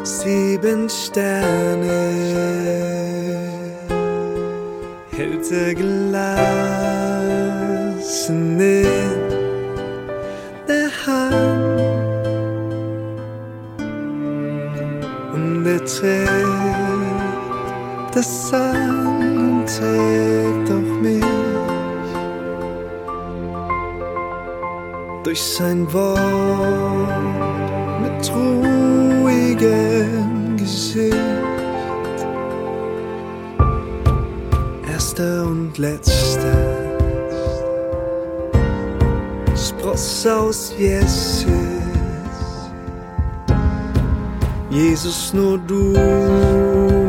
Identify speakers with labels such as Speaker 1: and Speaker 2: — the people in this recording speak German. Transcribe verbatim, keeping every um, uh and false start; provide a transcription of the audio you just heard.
Speaker 1: sieben Sterne hält er gelassen in der Hand, und er trägt das Sang und trägt auch mich durch sein Wort mit ruhigem Gesicht. Erster und letzter Spross aus Jesus, Jesus, nur du